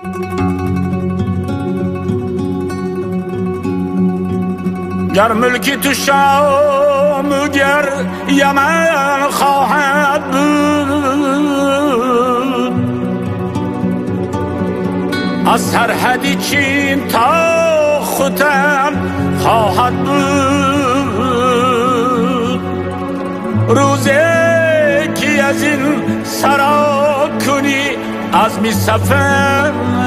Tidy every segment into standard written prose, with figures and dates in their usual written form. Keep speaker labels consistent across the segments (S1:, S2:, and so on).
S1: گر ملکی تو شام گر یمن خواهد بود، از سرحدی چین تا ختن خواهد بود. روزی که از این سرا کنی از می سفر،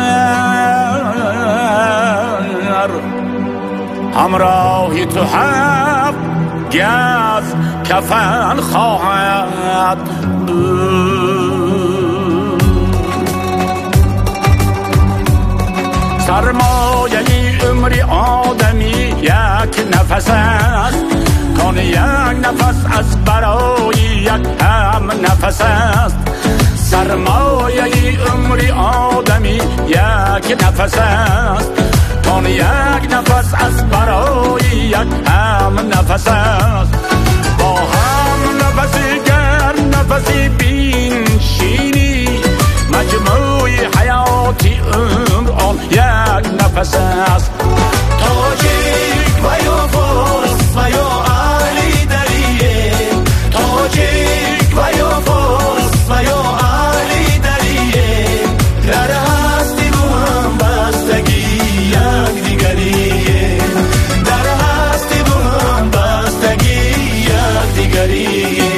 S1: همراهی تو هفت گز کفن خواهد بود. سرمایه عمری آدمی یک نفس است، کان یک نفس از برای یک هم نفس است. سرمایه عمری آدمی یک نفس است، کان یک نفس از برای یک هم نفس است. با هم نفسی گر نفسی بینشینی، مجموع حیاتی عمر آن یک نفس است. تاجیک و یا فارس و یا علی دریه، تاجیک و یا فارس و یا علی دریه، در هستی رو هم بستگی یک دیگریه، در هستی رو هم بستگی یک دیگریه.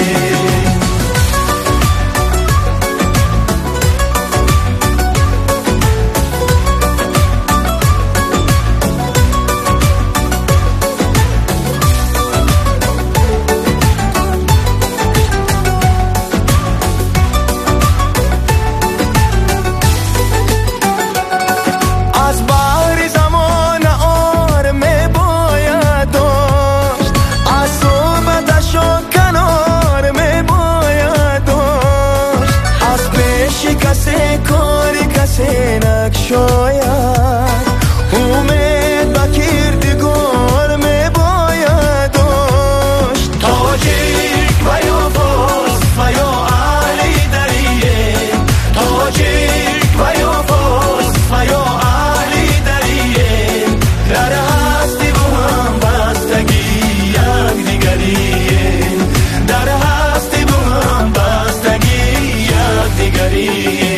S1: سینک شاید امید با کردگار می باید داشت. تاجیک و یا فارس و یا علی دریه، تاجیک و یا فارس و یا علی دریه، در هستی با هم بستگی یک دیگریه، در هستی با هم بستگی یک دیگریه.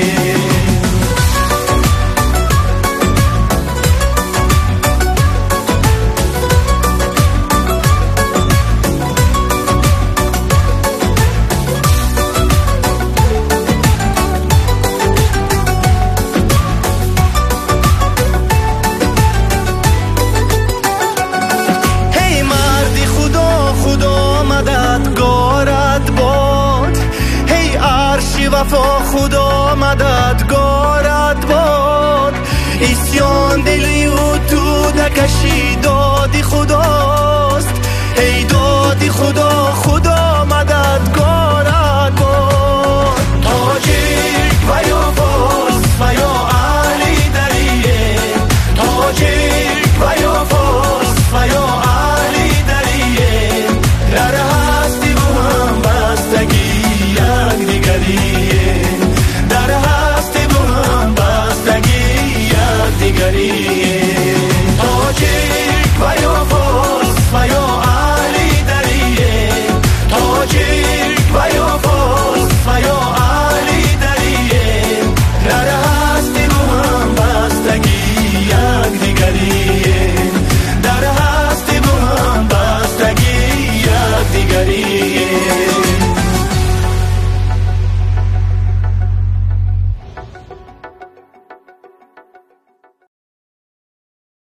S1: وفا خدا مددگارت باد، اسیان دلی و تو نکشی دادی خداست. ای دادی خدا خدا